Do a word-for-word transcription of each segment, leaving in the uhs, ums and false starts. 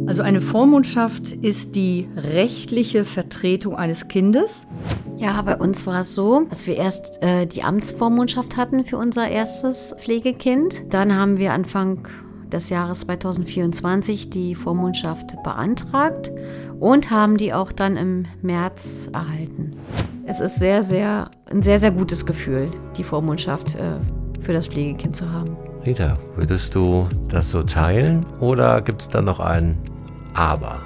Also eine Vormundschaft ist die rechtliche Vertretung eines Kindes. Ja, bei uns war es so, dass wir erst äh, die Amtsvormundschaft hatten für unser erstes Pflegekind. Dann haben wir Anfang des Jahres zweitausendvierundzwanzig die Vormundschaft beantragt und haben die auch dann im März erhalten. Es ist sehr, sehr, ein sehr, sehr gutes Gefühl, die Vormundschaft äh, für das Pflegekind zu haben. Rita, würdest du das so teilen oder gibt es da noch ein Aber?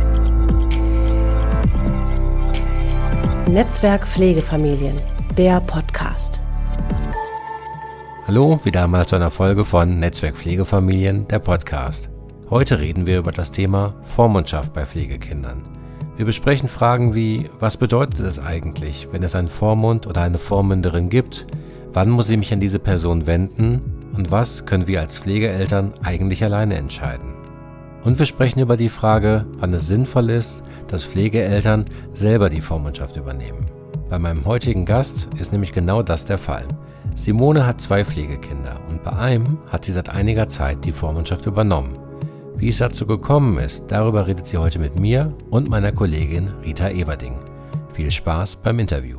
Netzwerk Pflegefamilien, der Podcast. Hallo, wieder einmal zu einer Folge von Netzwerk Pflegefamilien, der Podcast. Heute reden wir über das Thema Vormundschaft bei Pflegekindern. Wir besprechen Fragen wie, was bedeutet es eigentlich, wenn es einen Vormund oder eine Vormünderin gibt? Wann muss ich mich an diese Person wenden? Und was können wir als Pflegeeltern eigentlich alleine entscheiden? Und wir sprechen über die Frage, wann es sinnvoll ist, dass Pflegeeltern selber die Vormundschaft übernehmen. Bei meinem heutigen Gast ist nämlich genau das der Fall. Simone hat zwei Pflegekinder und bei einem hat sie seit einiger Zeit die Vormundschaft übernommen. Wie es dazu gekommen ist, darüber redet sie heute mit mir und meiner Kollegin Rita Everding. Viel Spaß beim Interview.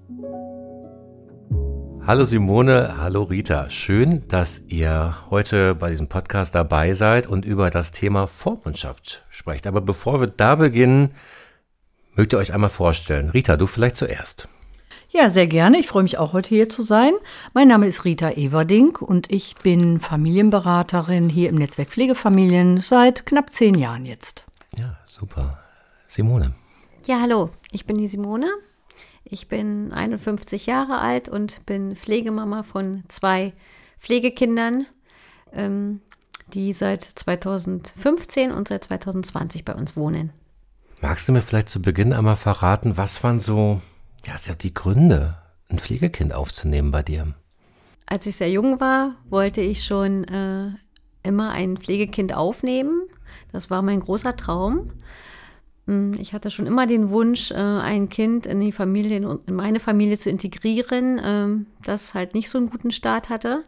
Hallo Simone, hallo Rita. Schön, dass ihr heute bei diesem Podcast dabei seid und über das Thema Vormundschaft sprecht. Aber bevor wir da beginnen, mögt ihr euch einmal vorstellen. Rita, du vielleicht zuerst. Ja, sehr gerne. Ich freue mich auch, heute hier zu sein. Mein Name ist Rita Everding und ich bin Familienberaterin hier im Netzwerk Pflegefamilien seit knapp zehn Jahren jetzt. Ja, super. Simone. Ja, hallo, ich bin die Simone. Ich bin einundfünfzig Jahre alt und bin Pflegemama von zwei Pflegekindern, ähm, die seit zweitausendfünfzehn und seit zweitausendzwanzig bei uns wohnen. Magst du mir vielleicht zu Beginn einmal verraten, was waren so ja, die Gründe, ein Pflegekind aufzunehmen bei dir? Als ich sehr jung war, wollte ich schon äh, immer ein Pflegekind aufnehmen. Das war mein großer Traum. Ich hatte schon immer den Wunsch, ein Kind in die Familie, in meine Familie zu integrieren, das halt nicht so einen guten Start hatte.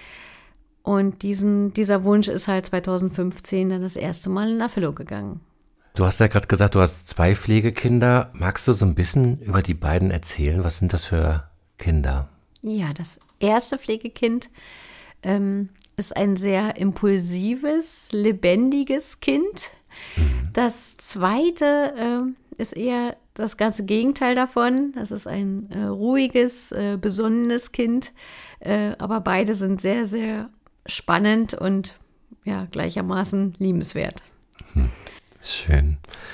Und diesen, dieser Wunsch ist halt zweitausendfünfzehn dann das erste Mal in Erfüllung gegangen. Du hast ja gerade gesagt, du hast zwei Pflegekinder. Magst du so ein bisschen über die beiden erzählen? Was sind das für Kinder? Ja, das erste Pflegekind ähm, ist ein sehr impulsives, lebendiges Kind. Das zweite äh, ist eher das ganze Gegenteil davon. Das ist ein äh, ruhiges, äh, besonnenes Kind. Äh, aber beide sind sehr, sehr spannend und ja, gleichermaßen liebenswert. Hm, schön.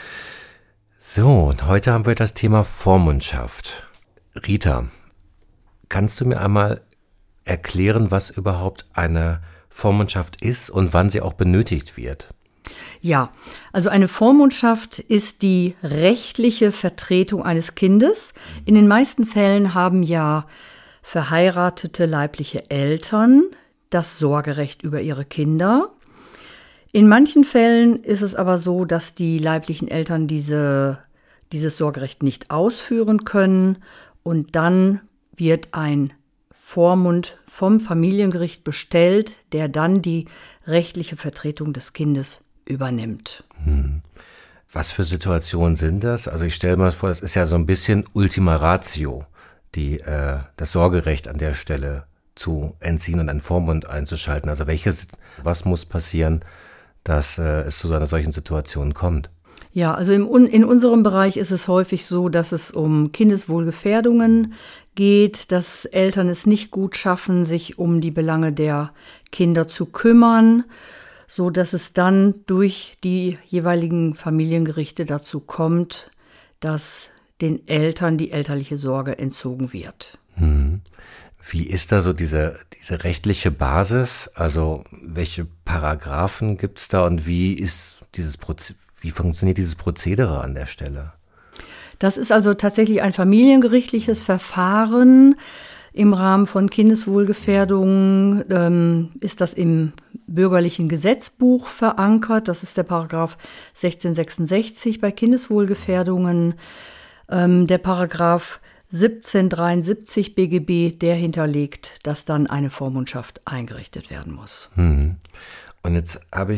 So, und heute haben wir das Thema Vormundschaft. Rita, kannst du mir einmal erklären, was überhaupt eine Vormundschaft ist und wann sie auch benötigt wird? Ja, also eine Vormundschaft ist die rechtliche Vertretung eines Kindes. In den meisten Fällen haben ja verheiratete leibliche Eltern das Sorgerecht über ihre Kinder. In manchen Fällen ist es aber so, dass die leiblichen Eltern diese, dieses Sorgerecht nicht ausführen können und dann wird ein Vormund vom Familiengericht bestellt, der dann die rechtliche Vertretung des Kindes übernimmt. Hm. Was für Situationen sind das? Also ich stelle mir vor, das ist ja so ein bisschen Ultima Ratio, die, äh, das Sorgerecht an der Stelle zu entziehen und einen Vormund einzuschalten. Also welches, was muss passieren, dass äh, es zu einer solchen Situation kommt? Ja, also im, in unserem Bereich ist es häufig so, dass es um Kindeswohlgefährdungen geht, dass Eltern es nicht gut schaffen, sich um die Belange der Kinder zu kümmern, so dass es dann durch die jeweiligen Familiengerichte dazu kommt, dass den Eltern die elterliche Sorge entzogen wird. Hm. Wie ist da so diese, diese rechtliche Basis? Also welche Paragraphen gibt es da und wie ist dieses Proze- wie funktioniert dieses Prozedere an der Stelle? Das ist also tatsächlich ein familiengerichtliches Verfahren. Im Rahmen von Kindeswohlgefährdung ähm, ist das im bürgerlichen Gesetzbuch verankert. Das ist der Paragraph sechzehnhundertsechsundsechzig bei Kindeswohlgefährdungen. Ähm, der Paragraph siebzehnhundertdreiundsiebzig B G B, der hinterlegt, dass dann eine Vormundschaft eingerichtet werden muss. Hm. Und jetzt habe ich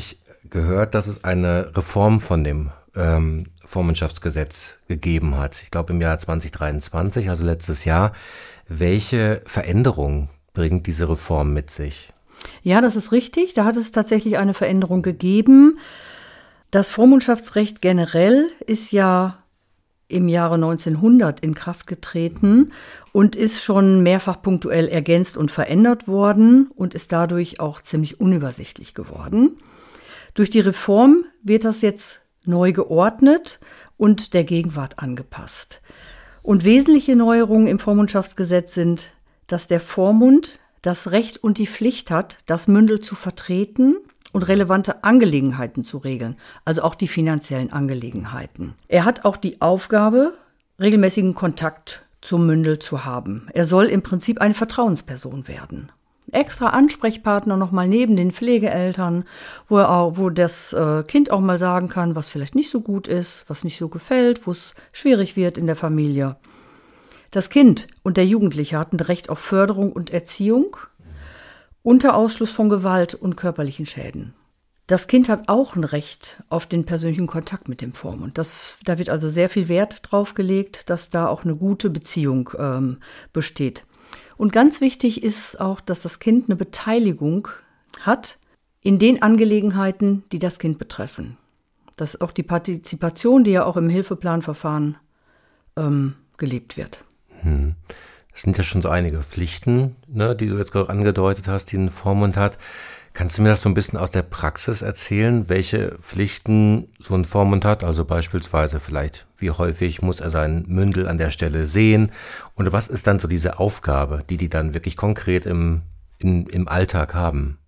gehört, dass es eine Reform von dem ähm, Vormundschaftsgesetz gegeben hat. Ich glaube im Jahr zwanzig dreiundzwanzig, also letztes Jahr. Welche Veränderung bringt diese Reform mit sich? Ja, das ist richtig. Da hat es tatsächlich eine Veränderung gegeben. Das Vormundschaftsrecht generell ist ja im Jahre neunzehnhundert in Kraft getreten und ist schon mehrfach punktuell ergänzt und verändert worden und ist dadurch auch ziemlich unübersichtlich geworden. Durch die Reform wird das jetzt neu geordnet und der Gegenwart angepasst. Und wesentliche Neuerungen im Vormundschaftsgesetz sind, dass der Vormund das Recht und die Pflicht hat, das Mündel zu vertreten und relevante Angelegenheiten zu regeln, also auch die finanziellen Angelegenheiten. Er hat auch die Aufgabe, regelmäßigen Kontakt zum Mündel zu haben. Er soll im Prinzip eine Vertrauensperson werden. Extra Ansprechpartner nochmal neben den Pflegeeltern, wo, er auch, wo das äh, Kind auch mal sagen kann, was vielleicht nicht so gut ist, was nicht so gefällt, wo es schwierig wird in der Familie. Das Kind und der Jugendliche hatten Recht auf Förderung und Erziehung unter Ausschluss von Gewalt und körperlichen Schäden. Das Kind hat auch ein Recht auf den persönlichen Kontakt mit dem Vormund. Das, da wird also sehr viel Wert drauf gelegt, dass da auch eine gute Beziehung ähm, besteht. Und ganz wichtig ist auch, dass das Kind eine Beteiligung hat in den Angelegenheiten, die das Kind betreffen. Das ist auch die Partizipation, die ja auch im Hilfeplanverfahren ähm, gelebt wird. Hm. Das sind ja schon so einige Pflichten, ne, die du jetzt gerade angedeutet hast, die ein Vormund hat. Kannst du mir das so ein bisschen aus der Praxis erzählen, welche Pflichten so ein Vormund hat? Also beispielsweise vielleicht, wie häufig muss er sein Mündel an der Stelle sehen? Und was ist dann so diese Aufgabe, die die dann wirklich konkret im, in, im Alltag haben?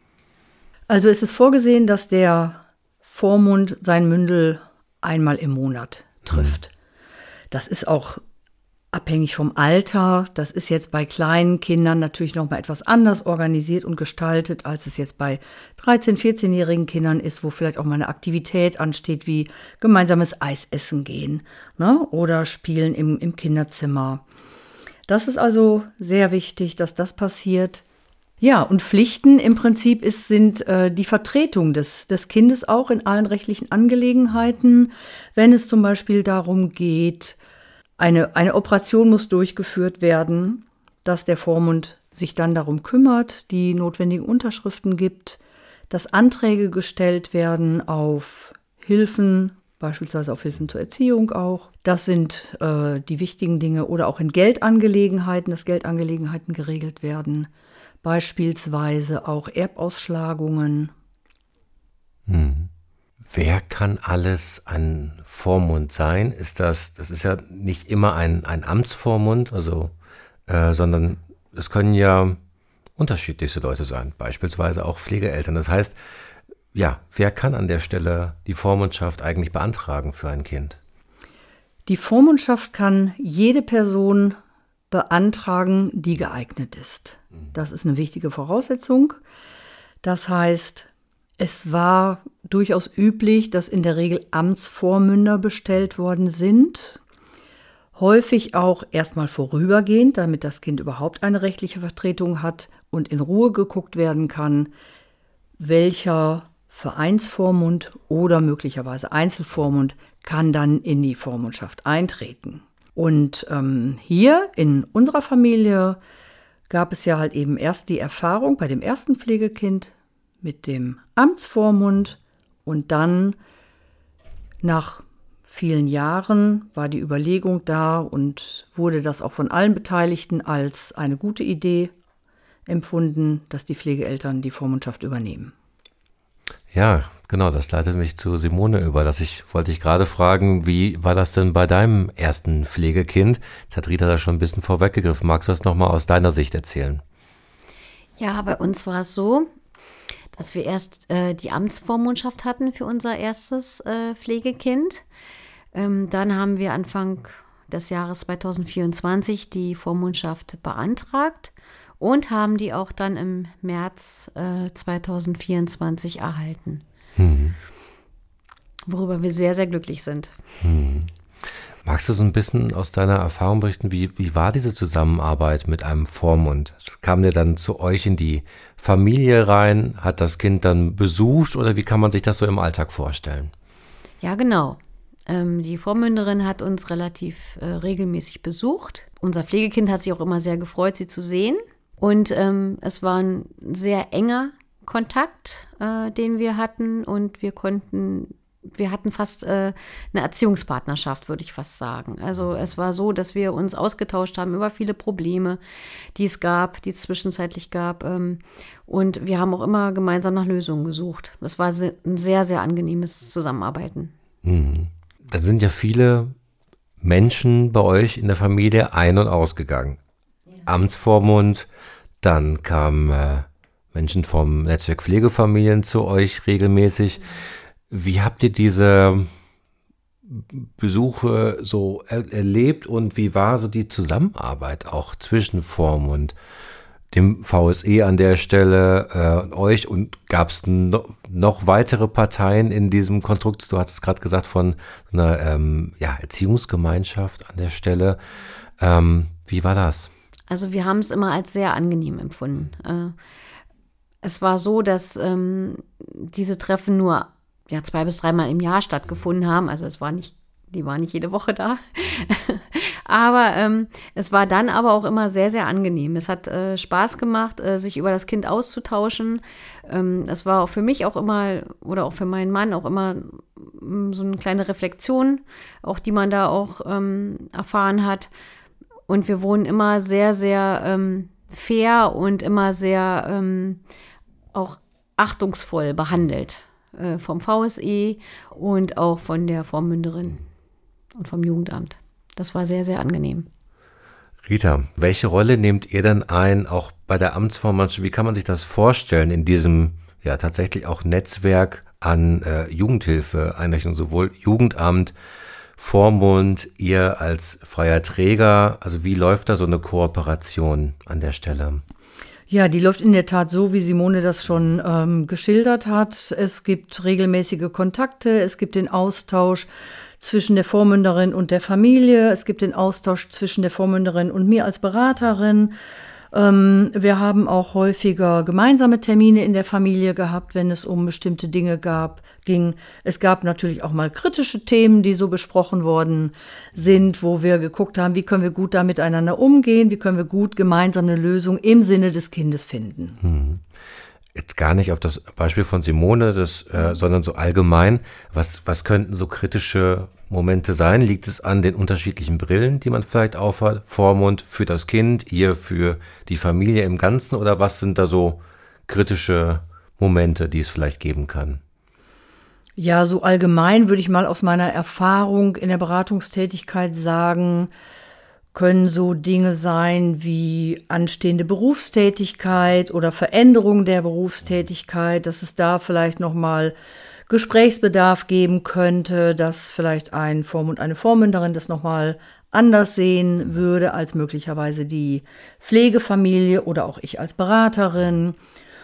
Also es ist vorgesehen, dass der Vormund sein Mündel einmal im Monat trifft. Hm. Das ist auch abhängig vom Alter. Das ist jetzt bei kleinen Kindern natürlich noch mal etwas anders organisiert und gestaltet, als es jetzt bei dreizehn-, vierzehnjährigen Kindern ist, wo vielleicht auch mal eine Aktivität ansteht, wie gemeinsames Eisessen gehen, ne? Oder Spielen im, im Kinderzimmer. Das ist also sehr wichtig, dass das passiert. Ja, und Pflichten im Prinzip ist, sind äh, die Vertretung des, des Kindes auch in allen rechtlichen Angelegenheiten, wenn es zum Beispiel darum geht, Eine, eine Operation muss durchgeführt werden, dass der Vormund sich dann darum kümmert, die notwendigen Unterschriften gibt, dass Anträge gestellt werden auf Hilfen, beispielsweise auf Hilfen zur Erziehung auch. Das sind äh, die wichtigen Dinge. Oder auch in Geldangelegenheiten, dass Geldangelegenheiten geregelt werden. Beispielsweise auch Erbausschlagungen. Hm. Wer kann alles ein Vormund sein? Ist das, das ist ja nicht immer ein, ein Amtsvormund, also, äh, sondern es können ja unterschiedlichste Leute sein, beispielsweise auch Pflegeeltern. Das heißt, ja, wer kann an der Stelle die Vormundschaft eigentlich beantragen für ein Kind? Die Vormundschaft kann jede Person beantragen, die geeignet ist. Das ist eine wichtige Voraussetzung. Das heißt, es war durchaus üblich, dass in der Regel Amtsvormünder bestellt worden sind. Häufig auch erstmal vorübergehend, damit das Kind überhaupt eine rechtliche Vertretung hat und in Ruhe geguckt werden kann, welcher Vereinsvormund oder möglicherweise Einzelvormund kann dann in die Vormundschaft eintreten. Und ähm, hier in unserer Familie gab es ja halt eben erst die Erfahrung bei dem ersten Pflegekind mit dem Amtsvormund und dann nach vielen Jahren war die Überlegung da und wurde das auch von allen Beteiligten als eine gute Idee empfunden, dass die Pflegeeltern die Vormundschaft übernehmen. Ja, genau, das leitet mich zu Simone über. Das ich wollte ich gerade fragen, wie war das denn bei deinem ersten Pflegekind? Jetzt hat Rita da schon ein bisschen vorweggegriffen. Magst du das nochmal aus deiner Sicht erzählen? Ja, bei uns war es so, dass wir erst äh, die Amtsvormundschaft hatten für unser erstes äh, Pflegekind. Ähm, dann haben wir Anfang des Jahres zweitausendvierundzwanzig die Vormundschaft beantragt und haben die auch dann im März äh, zweitausendvierundzwanzig erhalten. Mhm. Worüber wir sehr, sehr glücklich sind. Mhm. Magst du so ein bisschen aus deiner Erfahrung berichten, wie, wie war diese Zusammenarbeit mit einem Vormund? Kam der dann zu euch in die Familie rein, hat das Kind dann besucht oder wie kann man sich das so im Alltag vorstellen? Ja, genau. Ähm, die Vormünderin hat uns relativ äh, regelmäßig besucht. Unser Pflegekind hat sich auch immer sehr gefreut, sie zu sehen. Und ähm, es war ein sehr enger Kontakt, äh, den wir hatten und wir konnten Wir hatten fast äh, eine Erziehungspartnerschaft, würde ich fast sagen. Also es war so, dass wir uns ausgetauscht haben über viele Probleme, die es gab, die es zwischenzeitlich gab. Ähm, und wir haben auch immer gemeinsam nach Lösungen gesucht. Es war se- ein sehr, sehr angenehmes Zusammenarbeiten. Mhm. Da sind ja viele Menschen bei euch in der Familie ein- und ausgegangen. Ja. Amtsvormund, dann kamen äh, Menschen vom Netzwerk Pflegefamilien zu euch regelmäßig. Mhm. Wie habt ihr diese Besuche so er- erlebt und wie war so die Zusammenarbeit auch zwischen Vormund, dem V S E an der Stelle äh, und euch und gab es no, noch weitere Parteien in diesem Konstrukt? Du hattest gerade gesagt von einer ähm, ja, Erziehungsgemeinschaft an der Stelle. Ähm, wie war das? Also wir haben es immer als sehr angenehm empfunden. Äh, es war so, dass ähm, diese Treffen nur ja, zwei bis dreimal im Jahr stattgefunden haben. Also es war nicht, die waren nicht jede Woche da. aber ähm, es war dann aber auch immer sehr, sehr angenehm. Es hat äh, Spaß gemacht, äh, sich über das Kind auszutauschen. Ähm, es war auch für mich auch immer, oder auch für meinen Mann auch immer m, so eine kleine Reflexion, auch die man da auch ähm, erfahren hat. Und wir wurden immer sehr, sehr ähm, fair und immer sehr ähm, auch achtungsvoll behandelt. Vom V S E und auch von der Vormünderin und vom Jugendamt. Das war sehr, sehr angenehm. Rita, welche Rolle nehmt ihr denn ein, auch bei der Amtsvormannschaft? Wie kann man sich das vorstellen in diesem ja tatsächlich auch Netzwerk an äh, Jugendhilfeeinrichtungen, sowohl Jugendamt, Vormund, ihr als freier Träger? Also wie läuft da so eine Kooperation an der Stelle? Ja, die läuft in der Tat so, wie Simone das schon ähm, geschildert hat. Es gibt regelmäßige Kontakte, es gibt den Austausch zwischen der Vormünderin und der Familie, es gibt den Austausch zwischen der Vormünderin und mir als Beraterin. Ähm, wir haben auch häufiger gemeinsame Termine in der Familie gehabt, wenn es um bestimmte Dinge gab, ging. Es gab natürlich auch mal kritische Themen, die so besprochen worden sind, wo wir geguckt haben, wie können wir gut da miteinander umgehen, wie können wir gut gemeinsam eine Lösung im Sinne des Kindes finden. Hm. Jetzt gar nicht auf das Beispiel von Simone, das, äh, sondern so allgemein. Was, was könnten so kritische Momente sein? Liegt es an den unterschiedlichen Brillen, die man vielleicht aufhat? Vormund für das Kind, ihr für die Familie im Ganzen? Oder was sind da so kritische Momente, die es vielleicht geben kann? Ja, so allgemein würde ich mal aus meiner Erfahrung in der Beratungstätigkeit sagen, können so Dinge sein wie anstehende Berufstätigkeit oder Veränderung der Berufstätigkeit, dass es da vielleicht nochmal Gesprächsbedarf geben könnte, dass vielleicht ein Vormund, eine Vormünderin das nochmal anders sehen würde als möglicherweise die Pflegefamilie oder auch ich als Beraterin.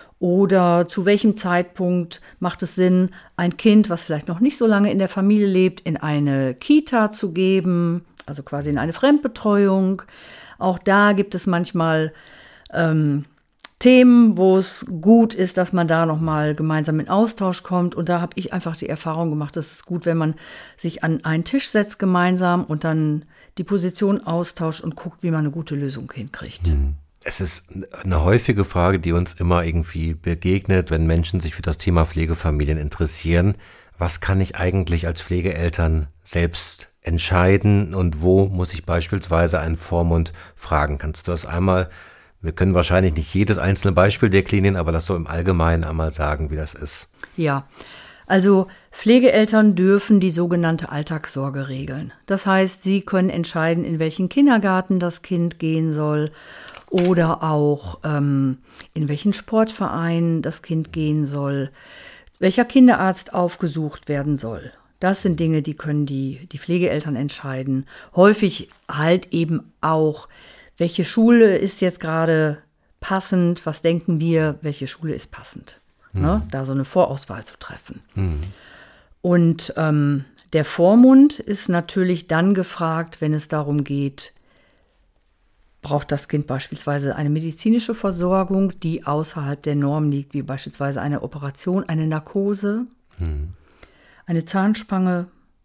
Oder zu welchem Zeitpunkt macht es Sinn, ein Kind, was vielleicht noch nicht so lange in der Familie lebt, in eine Kita zu geben, also quasi in eine Fremdbetreuung. Auch da gibt es manchmal ähm, Themen, wo es gut ist, dass man da nochmal gemeinsam in Austausch kommt. Und da habe ich einfach die Erfahrung gemacht, dass es gut, wenn man sich an einen Tisch setzt gemeinsam und dann die Position austauscht und guckt, wie man eine gute Lösung hinkriegt. Es ist eine häufige Frage, die uns immer irgendwie begegnet, wenn Menschen sich für das Thema Pflegefamilien interessieren. Was kann ich eigentlich als Pflegeeltern selbst entscheiden und wo muss ich beispielsweise einen Vormund fragen? Kannst du das einmal, wir können wahrscheinlich nicht jedes einzelne Beispiel deklinieren, aber das so im Allgemeinen einmal sagen, wie das ist. Ja, also Pflegeeltern dürfen die sogenannte Alltagssorge regeln. Das heißt, sie können entscheiden, in welchen Kindergarten das Kind gehen soll oder auch ähm, in welchen Sportverein das Kind gehen soll, welcher Kinderarzt aufgesucht werden soll. Das sind Dinge, die können die, die Pflegeeltern entscheiden. Häufig halt eben auch, welche Schule ist jetzt gerade passend, was denken wir, welche Schule ist passend. Mhm. Ne? Da so eine Vorauswahl zu treffen. Mhm. Und ähm, Der Vormund ist natürlich dann gefragt, wenn es darum geht, braucht das Kind beispielsweise eine medizinische Versorgung, die außerhalb der Norm liegt, wie beispielsweise eine Operation, eine Narkose, hm. eine Zahnspange,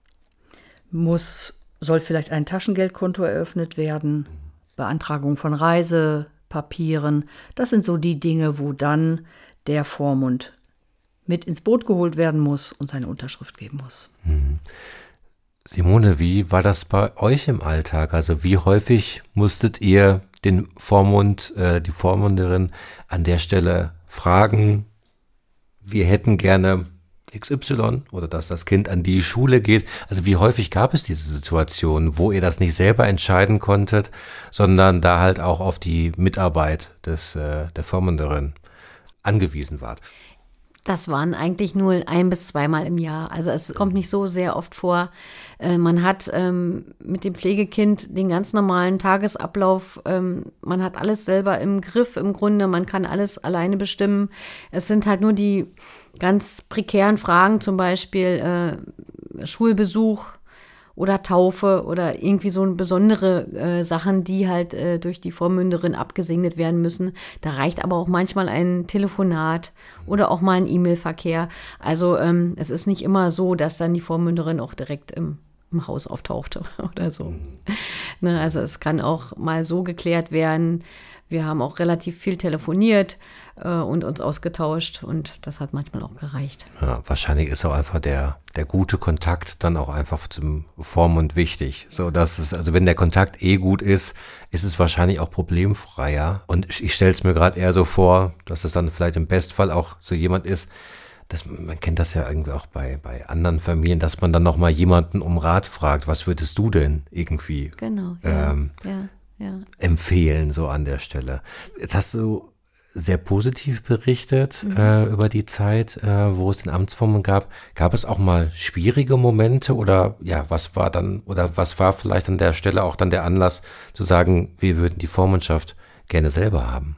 muss, soll vielleicht ein Taschengeldkonto eröffnet werden, Beantragung von Reisepapieren. Das sind so die Dinge, wo dann der Vormund mit ins Boot geholt werden muss und seine Unterschrift geben muss. Hm. Simone, wie war das bei euch im Alltag? Also wie häufig musstet ihr den Vormund, äh, die Vormunderin an der Stelle fragen, wir hätten gerne X Y oder dass das Kind an die Schule geht? Also wie häufig gab es diese Situation, wo ihr das nicht selber entscheiden konntet, sondern da halt auch auf die Mitarbeit des äh, der Vormunderin angewiesen wart? Das waren eigentlich nur ein- bis zweimal im Jahr. Also es kommt nicht so sehr oft vor. Äh, man hat ähm, mit dem Pflegekind den ganz normalen Tagesablauf. Ähm, man hat alles selber im Griff im Grunde. Man kann alles alleine bestimmen. Es sind halt nur die ganz prekären Fragen, zum Beispiel äh, Schulbesuch oder Taufe oder irgendwie so besondere äh, Sachen, die halt äh, durch die Vormünderin abgesegnet werden müssen. Da reicht aber auch manchmal ein Telefonat oder auch mal ein E-Mail-Verkehr. Also ähm, es ist nicht immer so, dass dann die Vormünderin auch direkt im, im Haus auftauchte oder so. Mhm. Ne, also es kann auch mal so geklärt werden. Wir haben auch relativ viel telefoniert äh, und uns ausgetauscht und das hat manchmal auch gereicht. Ja, wahrscheinlich ist auch einfach der, der gute Kontakt dann auch einfach zum Vormund wichtig. So, dass es, also wenn der Kontakt eh gut ist, ist es wahrscheinlich auch problemfreier. Und ich stelle es mir gerade eher so vor, dass es dann vielleicht im Bestfall auch so jemand ist, dass, man kennt das ja irgendwie auch bei, bei anderen Familien, dass man dann nochmal jemanden um Rat fragt, was würdest du denn irgendwie genau, ja, ähm, ja. Ja. empfehlen, so an der Stelle. Jetzt hast du sehr positiv berichtet mhm. äh, über die Zeit, äh, wo es den Amtsvormund gab. Gab es auch mal schwierige Momente oder ja, was war dann oder was war vielleicht an der Stelle auch dann der Anlass zu sagen, wir würden die Vormundschaft gerne selber haben?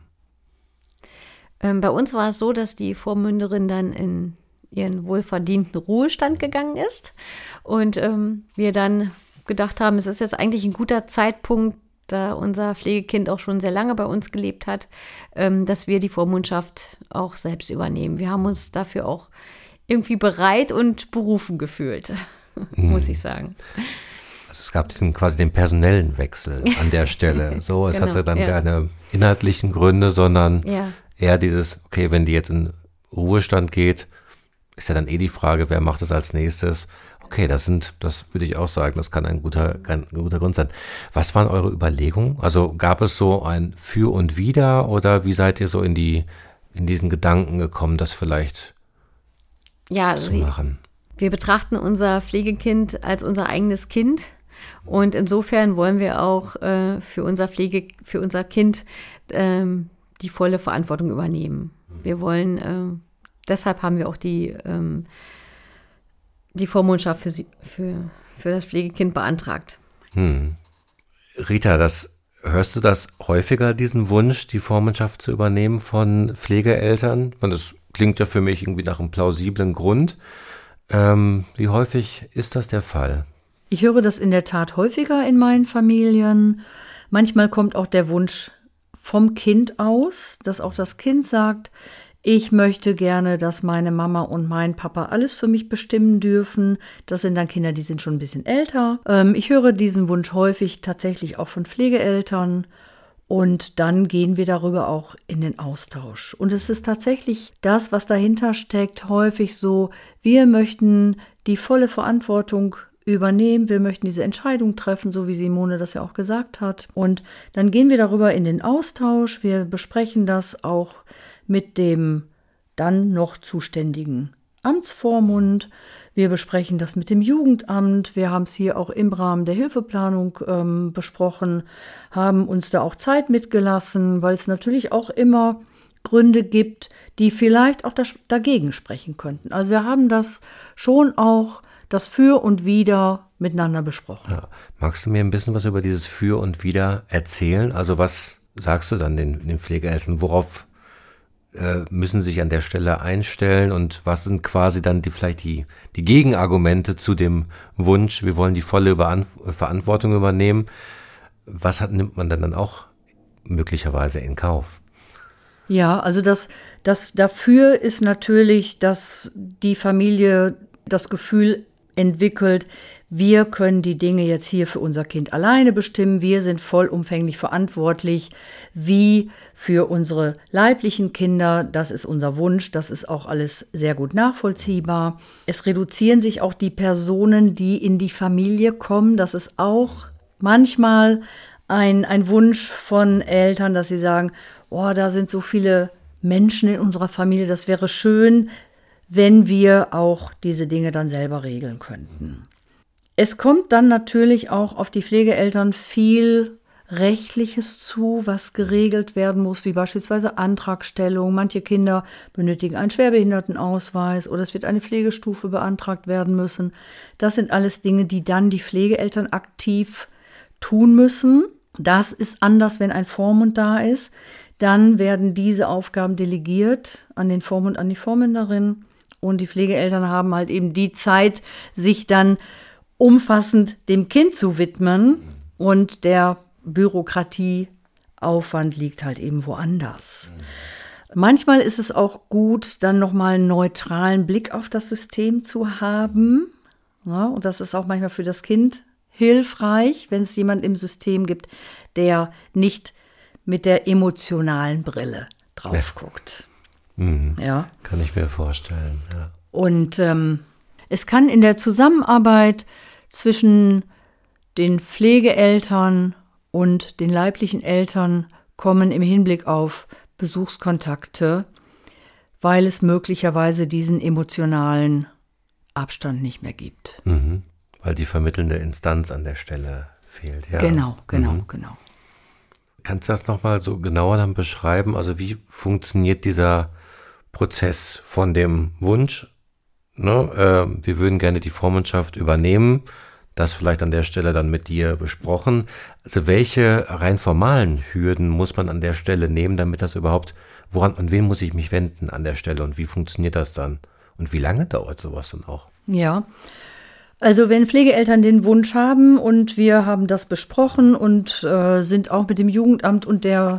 Ähm, bei uns war es so, dass die Vormünderin dann in ihren wohlverdienten Ruhestand gegangen ist und ähm, wir dann gedacht haben, es ist jetzt eigentlich ein guter Zeitpunkt, da unser Pflegekind auch schon sehr lange bei uns gelebt hat, ähm, dass wir die Vormundschaft auch selbst übernehmen. Wir haben uns dafür auch irgendwie bereit und berufen gefühlt, mhm. muss ich sagen. Also es gab diesen quasi den personellen Wechsel an der Stelle. So, es genau, hatte dann ja. keine inhaltlichen Gründe, sondern ja. eher dieses, okay, wenn die jetzt in Ruhestand geht, ist ja dann eh die Frage, wer macht es als nächstes? Okay, das sind, das würde ich auch sagen, das kann ein guter, ein guter Grund sein. Was waren eure Überlegungen? Also gab es so ein Für und Wider oder wie seid ihr so in die, in diesen Gedanken gekommen, das vielleicht ja, zu sie, machen? Wir betrachten unser Pflegekind als unser eigenes Kind und insofern wollen wir auch äh, für unser Pflege, für unser Kind ähm, die volle Verantwortung übernehmen. Wir wollen, äh, deshalb haben wir auch die ähm, die Vormundschaft für, sie, für, für das Pflegekind beantragt. Hm. Rita, das, hörst du das häufiger, diesen Wunsch, die Vormundschaft zu übernehmen von Pflegeeltern? Und das klingt ja für mich irgendwie nach einem plausiblen Grund. Ähm, wie häufig ist das der Fall? Ich höre das in der Tat häufiger in meinen Familien. Manchmal kommt auch der Wunsch vom Kind aus, dass auch das Kind sagt, ich möchte gerne, dass meine Mama und mein Papa alles für mich bestimmen dürfen. Das sind dann Kinder, die sind schon ein bisschen älter. Ähm, ich höre diesen Wunsch häufig tatsächlich auch von Pflegeeltern. Und dann gehen wir darüber auch in den Austausch. Und es ist tatsächlich das, was dahinter steckt, häufig so, wir möchten die volle Verantwortung übernehmen, wir möchten diese Entscheidung treffen, so wie Simone das ja auch gesagt hat. Und dann gehen wir darüber in den Austausch. Wir besprechen das auch mit dem dann noch zuständigen Amtsvormund. Wir besprechen das mit dem Jugendamt. Wir haben es hier auch im Rahmen der Hilfeplanung ähm, besprochen, haben uns da auch Zeit mitgelassen, weil es natürlich auch immer Gründe gibt, die vielleicht auch das, dagegen sprechen könnten. Also wir haben das schon auch, das Für und Wider miteinander besprochen. Ja. Magst du mir ein bisschen was über dieses Für und Wider erzählen? Also was sagst du dann den, den Pflegeeltern? Worauf äh, müssen sich an der Stelle einstellen und was sind quasi dann die vielleicht die, die Gegenargumente zu dem Wunsch, wir wollen die volle Überan- Verantwortung übernehmen. Was hat, nimmt man denn dann auch möglicherweise in Kauf? Ja, also das, das dafür ist natürlich, dass die Familie das Gefühl entwickelt, wir können die Dinge jetzt hier für unser Kind alleine bestimmen, wir sind vollumfänglich verantwortlich, wie für unsere leiblichen Kinder, das ist unser Wunsch, das ist auch alles sehr gut nachvollziehbar. Es reduzieren sich auch die Personen, die in die Familie kommen, das ist auch manchmal ein, ein Wunsch von Eltern, dass sie sagen, oh, da sind so viele Menschen in unserer Familie, das wäre schön, wenn wir auch diese Dinge dann selber regeln könnten. Es kommt dann natürlich auch auf die Pflegeeltern viel Rechtliches zu, was geregelt werden muss, wie beispielsweise Antragstellung. Manche Kinder benötigen einen Schwerbehindertenausweis oder es wird eine Pflegestufe beantragt werden müssen. Das sind alles Dinge, die dann die Pflegeeltern aktiv tun müssen. Das ist anders, wenn ein Vormund da ist. Dann werden diese Aufgaben delegiert an den Vormund, an die Vormünderin. Und die Pflegeeltern haben halt eben die Zeit, sich dann umfassend dem Kind zu widmen. Und der Bürokratieaufwand liegt halt eben woanders. Manchmal ist es auch gut, dann nochmal einen neutralen Blick auf das System zu haben. Ja, und das ist auch manchmal für das Kind hilfreich, wenn es jemand im System gibt, der nicht mit der emotionalen Brille drauf guckt. Mhm. Ja. Kann ich mir vorstellen. Ja. Und ähm, es kann in der Zusammenarbeit zwischen den Pflegeeltern und den leiblichen Eltern kommen im Hinblick auf Besuchskontakte, weil es möglicherweise diesen emotionalen Abstand nicht mehr gibt. Mhm. Weil die vermittelnde Instanz an der Stelle fehlt. Ja. Genau, genau, mhm. genau. Kannst du das nochmal so genauer dann beschreiben? Also wie funktioniert dieser Prozess von dem Wunsch, ne, äh, wir würden gerne die Vormundschaft übernehmen, das vielleicht an der Stelle dann mit dir besprochen. Also welche rein formalen Hürden muss man an der Stelle nehmen, damit das überhaupt, woran, an wen muss ich mich wenden an der Stelle und wie funktioniert das dann? Und wie lange dauert sowas dann auch? Ja, also wenn Pflegeeltern den Wunsch haben und wir haben das besprochen und äh, sind auch mit dem Jugendamt und der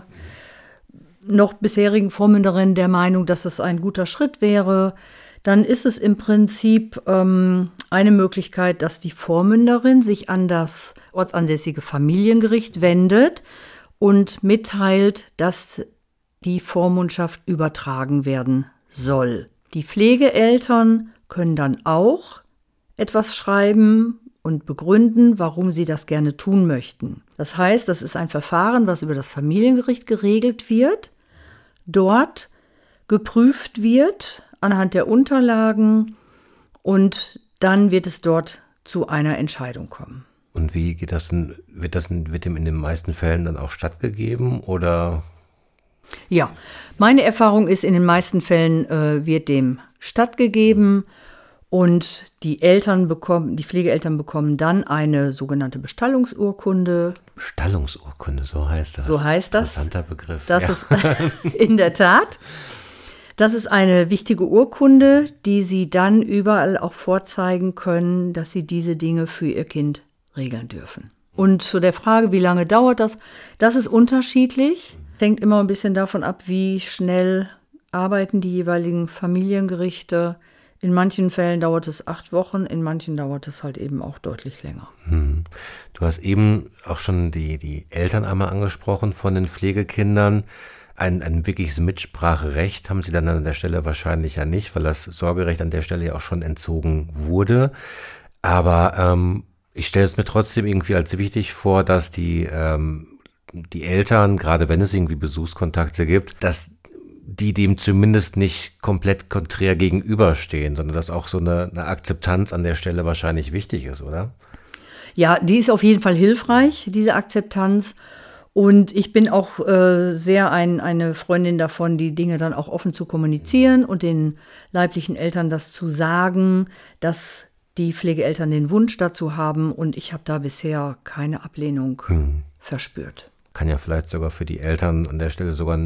noch bisherigen Vormünderin der Meinung, dass es ein guter Schritt wäre, dann ist es im Prinzip ähm, eine Möglichkeit, dass die Vormünderin sich an das ortsansässige Familiengericht wendet und mitteilt, dass die Vormundschaft übertragen werden soll. Die Pflegeeltern können dann auch etwas schreiben und begründen, warum sie das gerne tun möchten. Das heißt, das ist ein Verfahren, was über das Familiengericht geregelt wird, dort geprüft wird anhand der Unterlagen und dann wird es dort zu einer Entscheidung kommen. Und wie geht das denn, wird das wird dem in den meisten Fällen dann auch stattgegeben oder? Ja, meine Erfahrung ist, in den meisten Fällen äh, wird dem stattgegeben und die Eltern bekommen, die Pflegeeltern bekommen dann eine sogenannte Bestallungsurkunde. Bestallungsurkunde, so heißt das. So heißt das. Interessanter Begriff. Das ja. ist in der Tat. Das ist eine wichtige Urkunde, die sie dann überall auch vorzeigen können, dass sie diese Dinge für ihr Kind regeln dürfen. Und zu der Frage, wie lange dauert das, das ist unterschiedlich. Hängt immer ein bisschen davon ab, wie schnell arbeiten die jeweiligen Familiengerichte. In manchen Fällen dauert es acht Wochen, in manchen dauert es halt eben auch deutlich länger. Hm. Du hast eben auch schon die, die Eltern einmal angesprochen von den Pflegekindern. Ein, ein wirkliches Mitspracherecht haben sie dann an der Stelle wahrscheinlich ja nicht, weil das Sorgerecht an der Stelle ja auch schon entzogen wurde. Aber ähm, ich stelle es mir trotzdem irgendwie als wichtig vor, dass die, ähm, die Eltern, gerade wenn es irgendwie Besuchskontakte gibt, dass die dem zumindest nicht komplett konträr gegenüberstehen, sondern dass auch so eine, eine Akzeptanz an der Stelle wahrscheinlich wichtig ist, oder? Ja, die ist auf jeden Fall hilfreich, diese Akzeptanz. Und ich bin auch äh, sehr ein, eine Freundin davon, die Dinge dann auch offen zu kommunizieren und den leiblichen Eltern das zu sagen, dass die Pflegeeltern den Wunsch dazu haben. Und ich habe da bisher keine Ablehnung hm. verspürt. kann ja vielleicht sogar für die Eltern an der Stelle sogar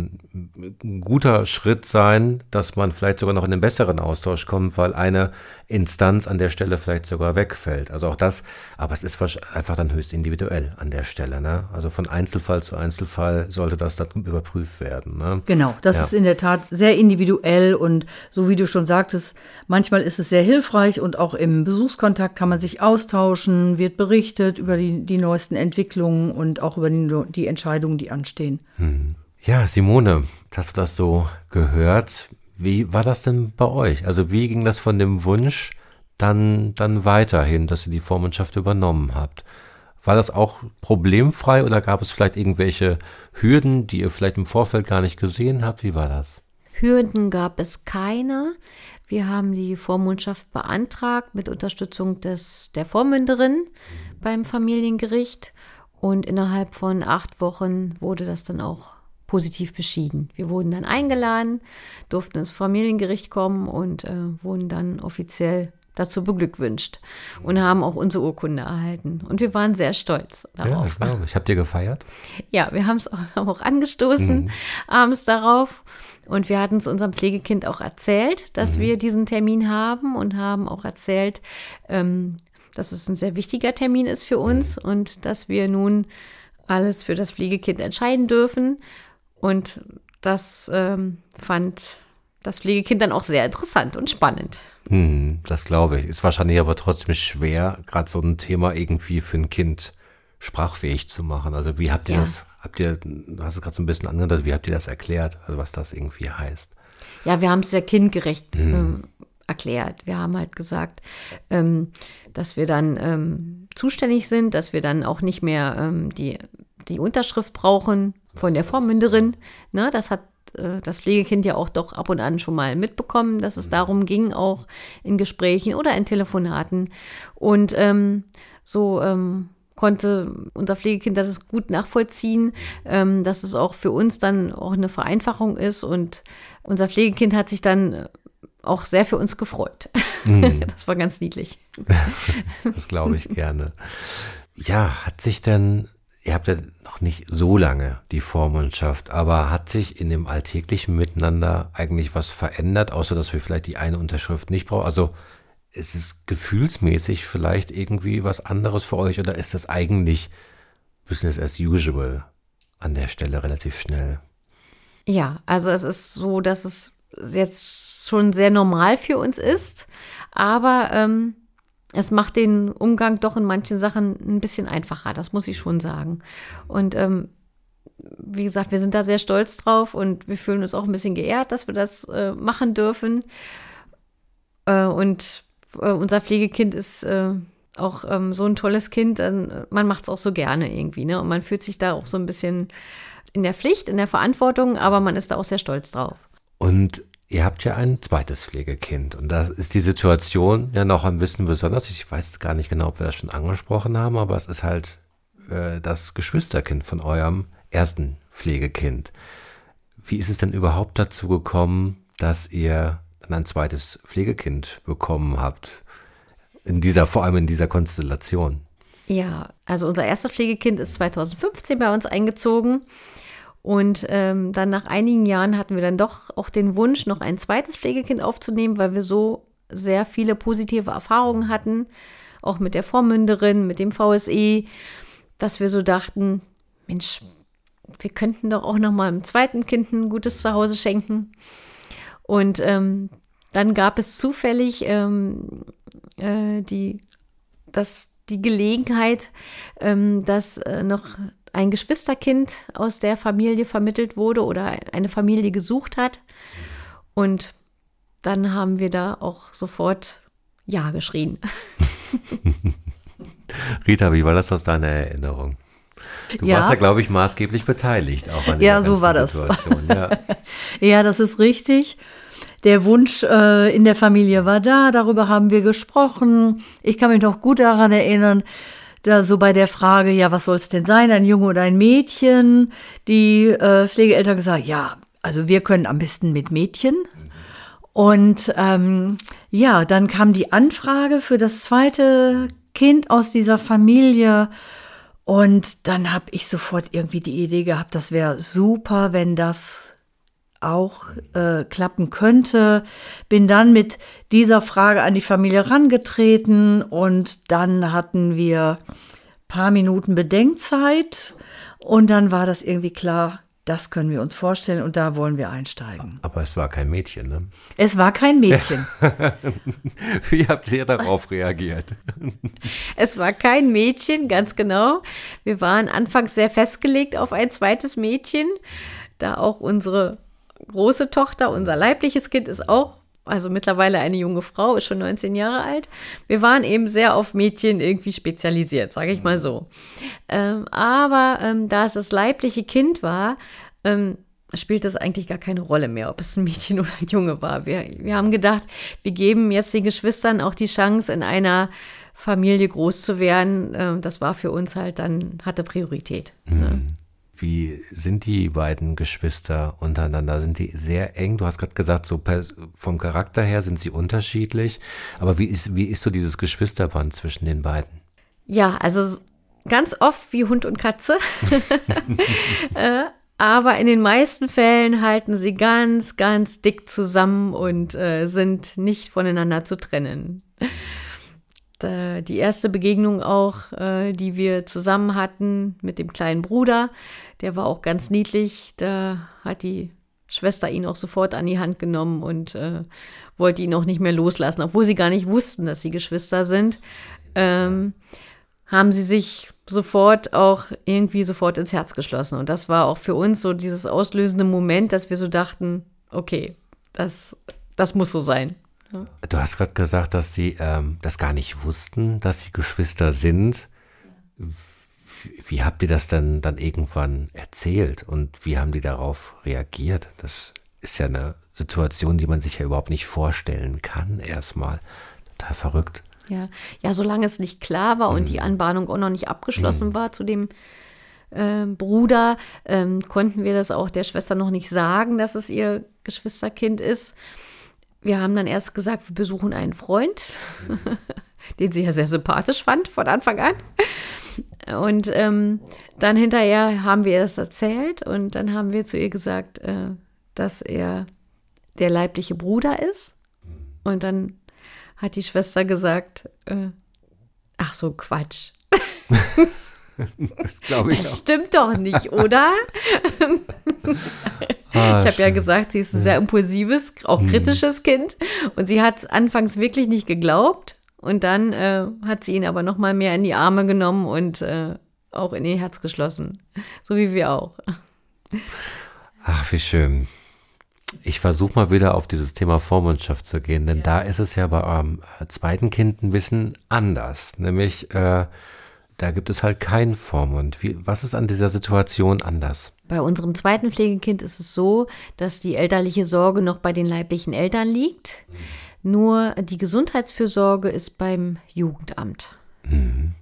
ein guter Schritt sein, dass man vielleicht sogar noch in einen besseren Austausch kommt, weil eine Instanz an der Stelle vielleicht sogar wegfällt. Also auch das, aber es ist einfach dann höchst individuell an der Stelle, ne? Also von Einzelfall zu Einzelfall sollte das dann überprüft werden, ne? Genau, das ja. ist in der Tat sehr individuell und so wie du schon sagtest, manchmal ist es sehr hilfreich und auch im Besuchskontakt kann man sich austauschen, wird berichtet über die, die neuesten Entwicklungen und auch über die, die Entscheidungen, die anstehen. Hm. Ja, Simone, hast du das so gehört? Wie war das denn bei euch? Also wie ging das von dem Wunsch dann, dann weiterhin, dass ihr die Vormundschaft übernommen habt? War das auch problemfrei oder gab es vielleicht irgendwelche Hürden, die ihr vielleicht im Vorfeld gar nicht gesehen habt? Wie war das? Hürden gab es keine. Wir haben die Vormundschaft beantragt mit Unterstützung des, der Vormünderin beim Familiengericht und innerhalb von acht Wochen wurde das dann auch positiv beschieden. Wir wurden dann eingeladen, durften ins Familiengericht kommen und äh, wurden dann offiziell dazu beglückwünscht und haben auch unsere Urkunde erhalten. Und wir waren sehr stolz darauf. Ja, glaube ich. Habt ihr gefeiert? Ja, wir haben es auch, auch angestoßen mhm. abends darauf. Und wir hatten es unserem Pflegekind auch erzählt, dass mhm. wir diesen Termin haben und haben auch erzählt, ähm, dass es ein sehr wichtiger Termin ist für uns mhm. und dass wir nun alles für das Pflegekind entscheiden dürfen. Und das ähm, fand das Pflegekind dann auch sehr interessant und spannend. Hm, das glaube ich. Ist wahrscheinlich aber trotzdem schwer, gerade so ein Thema irgendwie für ein Kind sprachfähig zu machen. Also wie habt ihr ja. das, habt ihr, du hast es gerade so ein bisschen angedeutet, wie habt ihr das erklärt, also was das irgendwie heißt? Ja, wir haben es sehr kindgerecht hm. ähm, erklärt. Wir haben halt gesagt, ähm, dass wir dann ähm, zuständig sind, dass wir dann auch nicht mehr ähm, die, die Unterschrift brauchen von der Vormünderin. Ne, das hat äh, das Pflegekind ja auch doch ab und an schon mal mitbekommen, dass es darum ging, auch in Gesprächen oder in Telefonaten. Und ähm, so ähm, konnte unser Pflegekind das gut nachvollziehen, ähm, dass es auch für uns dann auch eine Vereinfachung ist. Und unser Pflegekind hat sich dann auch sehr für uns gefreut. Mhm. Das war ganz niedlich. Das glaube ich gerne. Ja, hat sich denn, ihr habt ja noch nicht so lange die Vormundschaft, aber hat sich in dem alltäglichen Miteinander eigentlich was verändert, außer dass wir vielleicht die eine Unterschrift nicht brauchen? Also ist es gefühlsmäßig vielleicht irgendwie was anderes für euch oder ist das eigentlich Business as usual an der Stelle relativ schnell? Ja, also es ist so, dass es jetzt schon sehr normal für uns ist, aber ähm, es macht den Umgang doch in manchen Sachen ein bisschen einfacher, das muss ich schon sagen. Und ähm, wie gesagt, wir sind da sehr stolz drauf und wir fühlen uns auch ein bisschen geehrt, dass wir das äh, machen dürfen. Äh, und äh, unser Pflegekind ist äh, auch ähm, so ein tolles Kind, äh, man macht es auch so gerne irgendwie, ne? Und man fühlt sich da auch so ein bisschen in der Pflicht, in der Verantwortung, aber man ist da auch sehr stolz drauf. Und ihr habt ja ein zweites Pflegekind und da ist die Situation ja noch ein bisschen besonders. Ich weiß gar nicht genau, ob wir das schon angesprochen haben, aber es ist halt äh, das Geschwisterkind von eurem ersten Pflegekind. Wie ist es denn überhaupt dazu gekommen, dass ihr dann ein zweites Pflegekind bekommen habt? In dieser, vor allem in dieser Konstellation. Ja, also unser erstes Pflegekind ist zweitausendfünfzehn bei uns eingezogen. Und ähm, dann nach einigen Jahren hatten wir dann doch auch den Wunsch, noch ein zweites Pflegekind aufzunehmen, weil wir so sehr viele positive Erfahrungen hatten, auch mit der Vormünderin, mit dem V S E, dass wir so dachten, Mensch, wir könnten doch auch noch mal einem zweiten Kind ein gutes Zuhause schenken. Und ähm, dann gab es zufällig ähm, äh, die, das, die Gelegenheit, ähm, dass äh, noch ein Geschwisterkind aus der Familie vermittelt wurde oder eine Familie gesucht hat. Und dann haben wir da auch sofort Ja geschrien. Rita, wie war das aus deiner Erinnerung? Du ja. warst ja, glaube ich, maßgeblich beteiligt auch an dieser ja, so war das. Situation. Ja. Ja, das ist richtig. Der Wunsch äh, in der Familie war da, darüber haben wir gesprochen. Ich kann mich noch gut daran erinnern, da so bei der Frage, ja, was soll es denn sein, ein Junge oder ein Mädchen? Die äh, Pflegeeltern gesagt, ja, also wir können am besten mit Mädchen. Und ähm, ja, dann kam die Anfrage für das zweite Kind aus dieser Familie. Und dann habe ich sofort irgendwie die Idee gehabt, das wäre super, wenn das auch äh, klappen könnte. Bin dann mit dieser Frage an die Familie herangetreten und dann hatten wir ein paar Minuten Bedenkzeit und dann war das irgendwie klar, das können wir uns vorstellen und da wollen wir einsteigen. Aber es war kein Mädchen, ne? Es war kein Mädchen. Wie habt ihr darauf reagiert? Es war kein Mädchen, ganz genau. Wir waren anfangs sehr festgelegt auf ein zweites Mädchen, da auch unsere große Tochter, unser leibliches Kind ist auch, also mittlerweile eine junge Frau, ist schon neunzehn Jahre alt. Wir waren eben sehr auf Mädchen irgendwie spezialisiert, sage ich mal so. Ähm, aber ähm, da es das leibliche Kind war, ähm, spielt das eigentlich gar keine Rolle mehr, ob es ein Mädchen oder ein Junge war. Wir, wir haben gedacht, wir geben jetzt den Geschwistern auch die Chance, in einer Familie groß zu werden. Ähm, das war für uns halt dann, hatte Priorität. Mhm. Ne? Wie sind die beiden Geschwister untereinander? Sind die sehr eng? Du hast gerade gesagt, so vom Charakter her sind sie unterschiedlich. Aber wie ist, wie ist so dieses Geschwisterband zwischen den beiden? Ja, also ganz oft wie Hund und Katze. äh, aber in den meisten Fällen halten sie ganz, ganz dick zusammen und äh, sind nicht voneinander zu trennen. Die erste Begegnung auch, äh, die wir zusammen hatten mit dem kleinen Bruder, der war auch ganz niedlich. Da hat die Schwester ihn auch sofort an die Hand genommen und äh, wollte ihn auch nicht mehr loslassen, obwohl sie gar nicht wussten, dass sie Geschwister sind. Ähm, haben sie sich sofort auch irgendwie sofort ins Herz geschlossen. Und das war auch für uns so dieses auslösende Moment, dass wir so dachten, okay, das, das muss so sein. Ja. Du hast gerade gesagt, dass sie ähm, das gar nicht wussten, dass sie Geschwister sind. Wie, wie habt ihr das denn dann irgendwann erzählt und wie haben die darauf reagiert? Das ist ja eine Situation, die man sich ja überhaupt nicht vorstellen kann erstmal. Total verrückt. Ja, ja, solange es nicht klar war Mhm. und die Anbahnung auch noch nicht abgeschlossen mhm. war zu dem äh, Bruder, ähm, konnten wir das auch der Schwester noch nicht sagen, dass es ihr Geschwisterkind ist. Wir haben dann erst gesagt, wir besuchen einen Freund, den sie ja sehr sympathisch fand von Anfang an. Und ähm, dann hinterher haben wir ihr das erzählt und dann haben wir zu ihr gesagt, äh, dass er der leibliche Bruder ist. Und dann hat die Schwester gesagt, äh, ach so, Quatsch. Das glaube ich Das auch. stimmt doch nicht, oder? Ah, ich habe ja schön. gesagt, sie ist ein sehr impulsives, auch kritisches Kind. Und sie hat es anfangs wirklich nicht geglaubt. Und dann äh, hat sie ihn aber noch mal mehr in die Arme genommen und äh, auch in ihr Herz geschlossen. So wie wir auch. Ach, wie schön. Ich versuche mal wieder auf dieses Thema Vormundschaft zu gehen, denn ja. da ist es ja bei eurem zweiten Kind ein bisschen anders. Nämlich, äh, da gibt es halt keinen Vormund. Wie, was ist an dieser Situation anders? Bei unserem zweiten Pflegekind ist es so, dass die elterliche Sorge noch bei den leiblichen Eltern liegt. Mhm. Nur die Gesundheitsfürsorge ist beim Jugendamt. Mhm.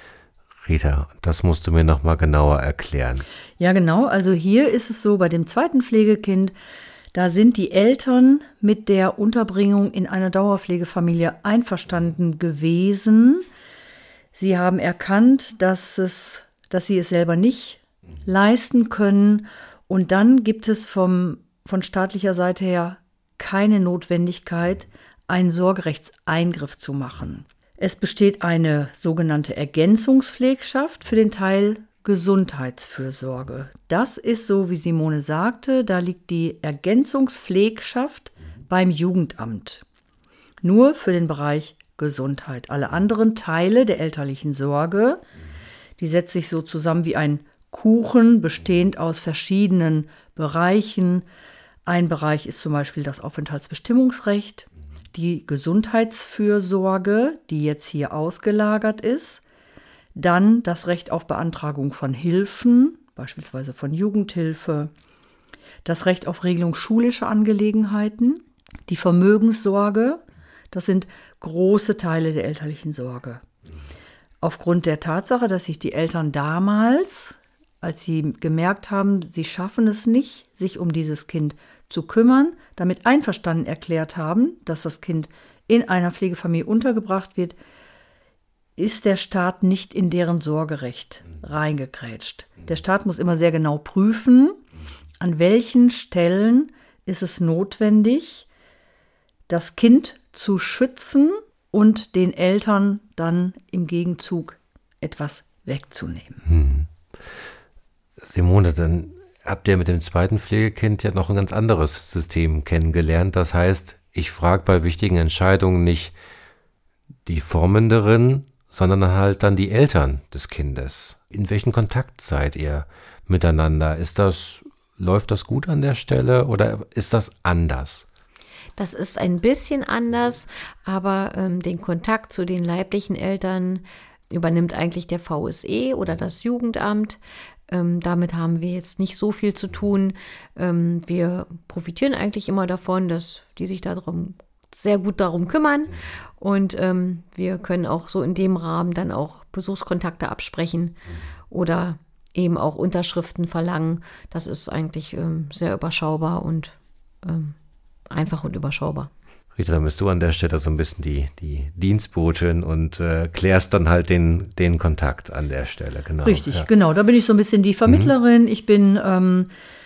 Rita, das musst du mir noch mal genauer erklären. Ja, genau. Also hier ist es so, bei dem zweiten Pflegekind, da sind die Eltern mit der Unterbringung in einer Dauerpflegefamilie einverstanden gewesen. Sie haben erkannt, dass es, dass sie es selber nicht leisten können. Und dann gibt es vom, von staatlicher Seite her keine Notwendigkeit, einen Sorgerechtseingriff zu machen. Es besteht eine sogenannte Ergänzungspflegschaft für den Teil Gesundheitsfürsorge. Das ist so, wie Simone sagte, da liegt die Ergänzungspflegschaft beim Jugendamt. Nur für den Bereich Gesundheit. Alle anderen Teile der elterlichen Sorge, die setzt sich so zusammen wie ein Kuchen, bestehend aus verschiedenen Bereichen. Ein Bereich ist zum Beispiel das Aufenthaltsbestimmungsrecht, die Gesundheitsfürsorge, die jetzt hier ausgelagert ist, dann das Recht auf Beantragung von Hilfen, beispielsweise von Jugendhilfe, das Recht auf Regelung schulischer Angelegenheiten, die Vermögenssorge, das sind große Teile der elterlichen Sorge. Aufgrund der Tatsache, dass sich die Eltern damals, als sie gemerkt haben, sie schaffen es nicht, sich um dieses Kind zu kümmern, damit einverstanden erklärt haben, dass das Kind in einer Pflegefamilie untergebracht wird, ist der Staat nicht in deren Sorgerecht reingekrätscht. Der Staat muss immer sehr genau prüfen, an welchen Stellen ist es notwendig, das Kind zu schützen und den Eltern dann im Gegenzug etwas wegzunehmen. Hm. Simone, dann habt ihr mit dem zweiten Pflegekind ja noch ein ganz anderes System kennengelernt. Das heißt, ich frage bei wichtigen Entscheidungen nicht die Vormünderin, sondern halt dann die Eltern des Kindes. In welchem Kontakt seid ihr miteinander? Ist das, läuft das gut an der Stelle oder ist das anders? Das ist ein bisschen anders, aber ähm, den Kontakt zu den leiblichen Eltern übernimmt eigentlich der V S E oder das Jugendamt. Ähm, damit haben wir jetzt nicht so viel zu tun. Ähm, wir profitieren eigentlich immer davon, dass die sich darum sehr gut darum kümmern und ähm, wir können auch so in dem Rahmen dann auch Besuchskontakte absprechen oder eben auch Unterschriften verlangen. Das ist eigentlich ähm, sehr überschaubar und ähm, einfach und überschaubar. Rita, dann bist du an der Stelle so ein bisschen die, die Dienstbotin und äh, klärst dann halt den, den Kontakt an der Stelle. Genau. Richtig, ja. genau. Da bin ich so ein bisschen die Vermittlerin. Mhm. Ich bin ähm,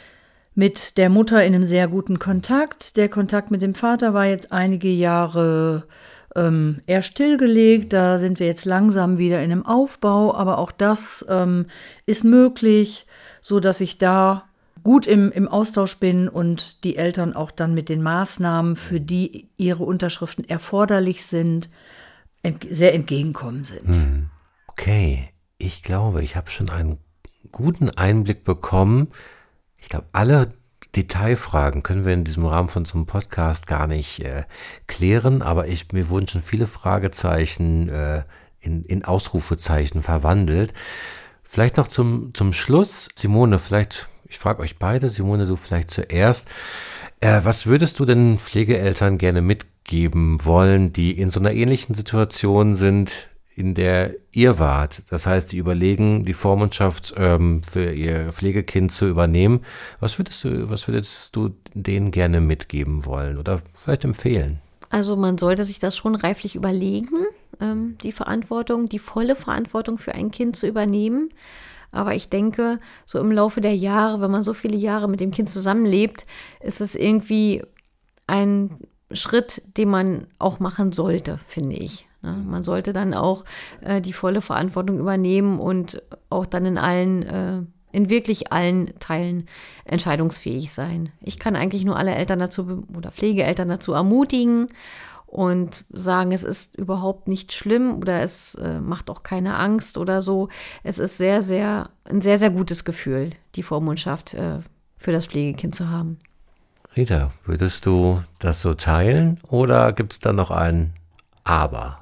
mit der Mutter in einem sehr guten Kontakt. Der Kontakt mit dem Vater war jetzt einige Jahre ähm, eher stillgelegt. Da sind wir jetzt langsam wieder in einem Aufbau. Aber auch das ähm, ist möglich, so dass ich da gut im, im Austausch bin und die Eltern auch dann mit den Maßnahmen, für die ihre Unterschriften erforderlich sind, ent- sehr entgegenkommen sind. Okay, ich glaube, ich habe schon einen guten Einblick bekommen. Ich glaube, alle Detailfragen können wir in diesem Rahmen von so einem Podcast gar nicht äh, klären, aber ich, mir wurden schon viele Fragezeichen äh, in, in Ausrufezeichen verwandelt. Vielleicht noch zum, zum Schluss, Simone, vielleicht... Ich frage euch beide, Simone, du vielleicht zuerst. Äh, was würdest du denn Pflegeeltern gerne mitgeben wollen, die in so einer ähnlichen Situation sind, in der ihr wart? Das heißt, die überlegen, die Vormundschaft ähm, für ihr Pflegekind zu übernehmen. Was würdest du, was würdest du denen gerne mitgeben wollen oder vielleicht empfehlen? Also man sollte sich das schon reiflich überlegen, ähm, die Verantwortung, die volle Verantwortung für ein Kind zu übernehmen. Aber ich denke, so im Laufe der Jahre, wenn man so viele Jahre mit dem Kind zusammenlebt, ist es irgendwie ein Schritt, den man auch machen sollte, finde ich. Ja, man sollte dann auch äh, die volle Verantwortung übernehmen und auch dann in allen, äh, in wirklich allen Teilen entscheidungsfähig sein. Ich kann eigentlich nur alle Eltern dazu oder Pflegeeltern dazu ermutigen und sagen, es ist überhaupt nicht schlimm oder es äh, macht auch keine Angst oder so. Es ist sehr, sehr, ein sehr, sehr gutes Gefühl, die Vormundschaft äh, für das Pflegekind zu haben. Rita, würdest du das so teilen oder gibt es da noch ein Aber?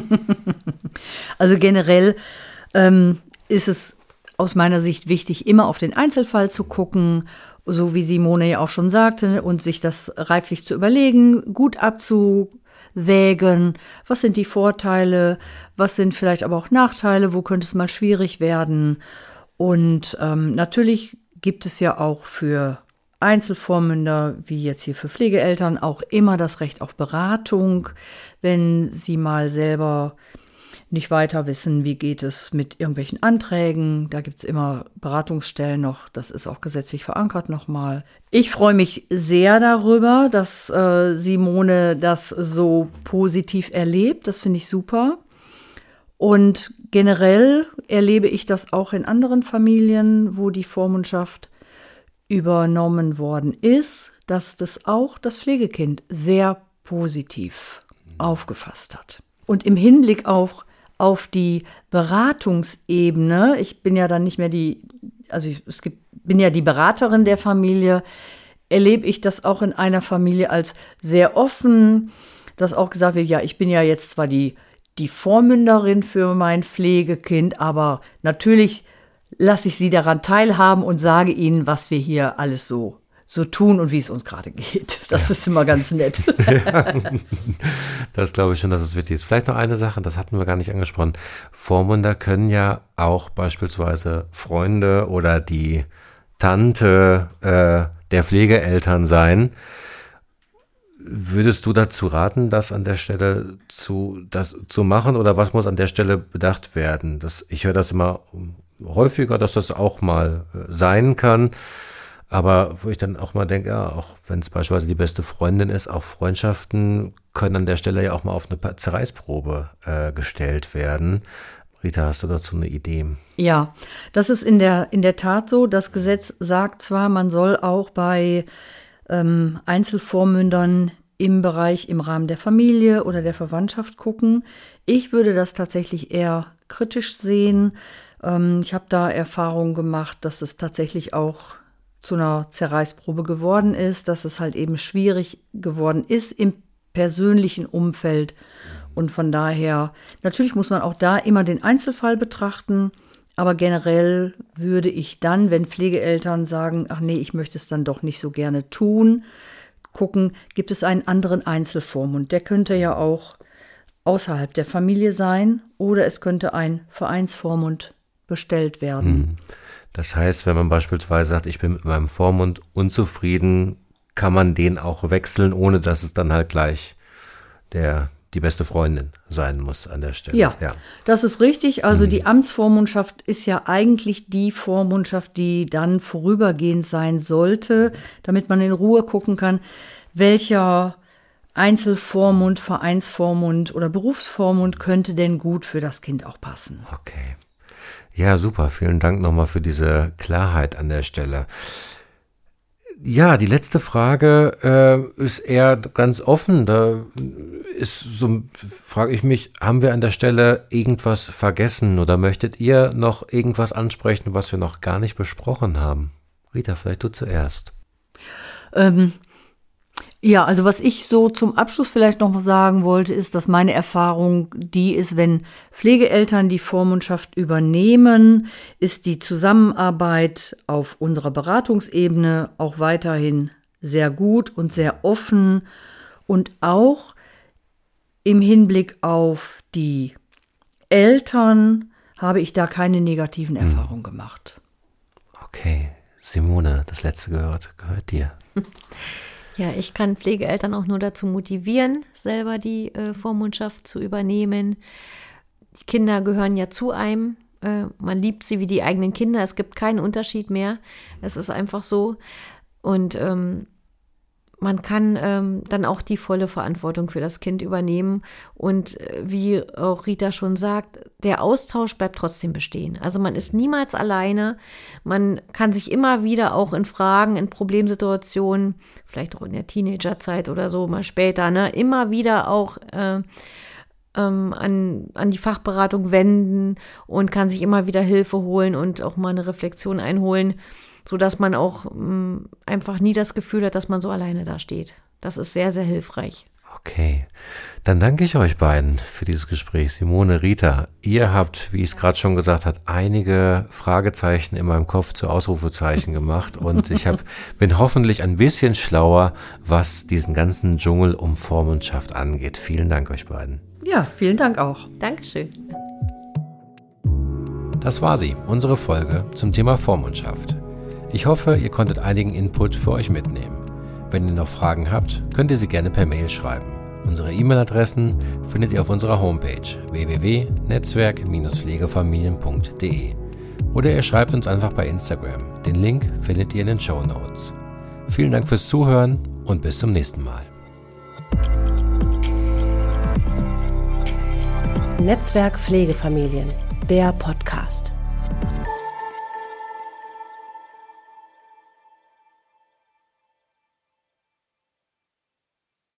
Also generell ähm, ist es aus meiner Sicht wichtig, immer auf den Einzelfall zu gucken, so wie Simone ja auch schon sagte, und sich das reiflich zu überlegen, gut abzuwägen, was sind die Vorteile, was sind vielleicht aber auch Nachteile, wo könnte es mal schwierig werden. Und ähm, natürlich gibt es ja auch für Einzelvormünder, wie jetzt hier für Pflegeeltern, auch immer das Recht auf Beratung, wenn sie mal selber nicht weiter wissen, wie geht es mit irgendwelchen Anträgen. Da gibt es immer Beratungsstellen noch, das ist auch gesetzlich verankert nochmal. Ich freue mich sehr darüber, dass äh, Simone das so positiv erlebt. Das finde ich super. Und generell erlebe ich das auch in anderen Familien, wo die Vormundschaft übernommen worden ist, dass das auch das Pflegekind sehr positiv aufgefasst hat. Und im Hinblick auch auf die Beratungsebene, ich bin ja dann nicht mehr die, also ich es gibt, bin ja die Beraterin der Familie, erlebe ich das auch in einer Familie als sehr offen, dass auch gesagt wird, ja, ich bin ja jetzt zwar die, die Vormünderin für mein Pflegekind, aber natürlich lasse ich sie daran teilhaben und sage ihnen, was wir hier alles so so tun und wie es uns gerade geht. Das ja. ist immer ganz nett. Ja, das glaube ich schon, dass es wichtig ist. Vielleicht noch eine Sache, das hatten wir gar nicht angesprochen. Vormünder können ja auch beispielsweise Freunde oder die Tante äh, der Pflegeeltern sein. Würdest du dazu raten, das an der Stelle zu, das zu machen, oder was muss an der Stelle bedacht werden? Das, ich höre das immer häufiger, dass das auch mal sein kann, aber wo ich dann auch mal denke, ja, auch wenn es beispielsweise die beste Freundin ist, auch Freundschaften können an der Stelle ja auch mal auf eine Zerreißprobe äh, gestellt werden. Rita, hast du dazu eine Idee? Ja, das ist in der, in der Tat so. Das Gesetz sagt zwar, man soll auch bei ähm, Einzelvormündern im Bereich, im Rahmen der Familie oder der Verwandtschaft gucken. Ich würde das tatsächlich eher kritisch sehen. Ähm, ich habe da Erfahrungen gemacht, dass es tatsächlich auch zu einer Zerreißprobe geworden ist, dass es halt eben schwierig geworden ist im persönlichen Umfeld. Und von daher, natürlich muss man auch da immer den Einzelfall betrachten, aber generell würde ich dann, wenn Pflegeeltern sagen, ach nee, ich möchte es dann doch nicht so gerne tun, gucken, gibt es einen anderen Einzelvormund. Der könnte ja auch außerhalb der Familie sein oder es könnte ein Vereinsvormund bestellt werden. Das heißt, wenn man beispielsweise sagt, ich bin mit meinem Vormund unzufrieden, kann man den auch wechseln, ohne dass es dann halt gleich der die beste Freundin sein muss an der Stelle. Ja, ja. Das ist richtig. Also mhm. die Amtsvormundschaft ist ja eigentlich die Vormundschaft, die dann vorübergehend sein sollte, damit man in Ruhe gucken kann, welcher Einzelvormund, Vereinsvormund oder Berufsvormund könnte denn gut für das Kind auch passen. Okay. Ja, super. Vielen Dank nochmal für diese Klarheit an der Stelle. Ja, die letzte Frage äh, ist eher ganz offen. Da ist so, frage ich mich, haben wir an der Stelle irgendwas vergessen oder möchtet ihr noch irgendwas ansprechen, was wir noch gar nicht besprochen haben? Rita, vielleicht du zuerst. Ähm, ja, also was ich so zum Abschluss vielleicht noch sagen wollte, ist, dass meine Erfahrung die ist, wenn Pflegeeltern die Vormundschaft übernehmen, ist die Zusammenarbeit auf unserer Beratungsebene auch weiterhin sehr gut und sehr offen und auch im Hinblick auf die Eltern habe ich da keine negativen Erfahrungen gemacht. Okay, Simone, das letzte gehört, gehört dir. Ja, ich kann Pflegeeltern auch nur dazu motivieren, selber die äh, Vormundschaft zu übernehmen. Die Kinder gehören ja zu einem. Äh, man liebt sie wie die eigenen Kinder. Es gibt keinen Unterschied mehr. Es ist einfach so. Und ähm, man kann ähm, dann auch die volle Verantwortung für das Kind übernehmen. Und äh, wie auch Rita schon sagt, der Austausch bleibt trotzdem bestehen. Also man ist niemals alleine. Man kann sich immer wieder auch in Fragen, in Problemsituationen, vielleicht auch in der Teenagerzeit oder so, mal später, ne, immer wieder auch äh, ähm, an, an die Fachberatung wenden und kann sich immer wieder Hilfe holen und auch mal eine Reflexion einholen, sodass man auch mh, einfach nie das Gefühl hat, dass man so alleine da steht. Das ist sehr, sehr hilfreich. Okay, dann danke ich euch beiden für dieses Gespräch. Simone, Rita, ihr habt, wie ich es gerade schon gesagt habe, einige Fragezeichen in meinem Kopf zu Ausrufezeichen gemacht und ich hab, bin hoffentlich ein bisschen schlauer, was diesen ganzen Dschungel um Vormundschaft angeht. Vielen Dank euch beiden. Ja, vielen Dank auch. Dankeschön. Das war sie, unsere Folge zum Thema Vormundschaft. Ich hoffe, ihr konntet einigen Input für euch mitnehmen. Wenn ihr noch Fragen habt, könnt ihr sie gerne per Mail schreiben. Unsere E-Mail-Adressen findet ihr auf unserer Homepage w w w punkt netzwerk Bindestrich pflegefamilien punkt d e oder ihr schreibt uns einfach bei Instagram. Den Link findet ihr in den Shownotes. Vielen Dank fürs Zuhören und bis zum nächsten Mal. Netzwerk Pflegefamilien, der Podcast.